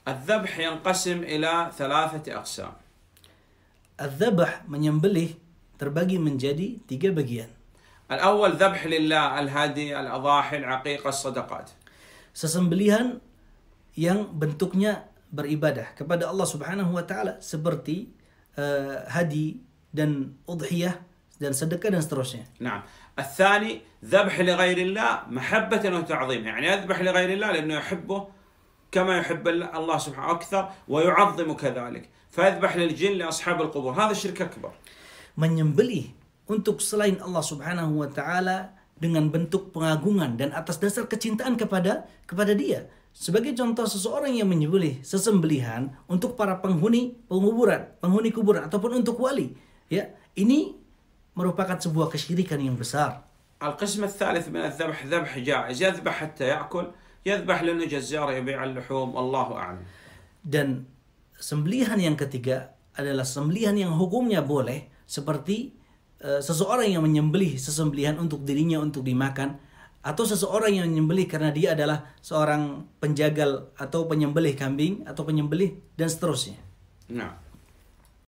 الذبح ينقسم إلى 3 أقسام. Adzabah menyembelih terbagi menjadi 3 bagian. الأول ذبح لله، الهدي، الأضاحي، العقيقة، الصدقات. Sesembelihan yang bentuknya beribadah kepada Allah Subhanahu wa taala seperti hadi dan udhiyah dan sedekah dan seterusnya. نعم. الثاني ذبح لغير الله محبة وتعظيم، يعني يذبح لغير الله لأنه يحبه كما يحب الله سبحانه أكثر ويعظم كذلك، فيذبح للجن لأصحاب القبور، هذا شرك أكبر. Menyembelih untuk selain Allah Subhanahu wa taala dengan bentuk pengagungan dan atas dasar kecintaan kepada dia. Sebagai contoh, seseorang yang menyembelih sesembelihan untuk para penghuni kuburan ataupun untuk wali, ya, ini merupakan sebuah kesyirikan yang besar. القسم الثالث من الذبح ذبح جائز، يذبح حتى يأكل، يذبح لأنه جزار يبيع اللحوم، والله أعلم. Dan sembelihan yang ketiga adalah sembelihan yang hukumnya boleh, seperti seseorang yang menyembelih sesembelihan untuk dirinya untuk dimakan, atau seseorang yang menyembelih karena dia adalah seorang penjagal atau penyembelih kambing atau penyembelih dan seterusnya. نعم.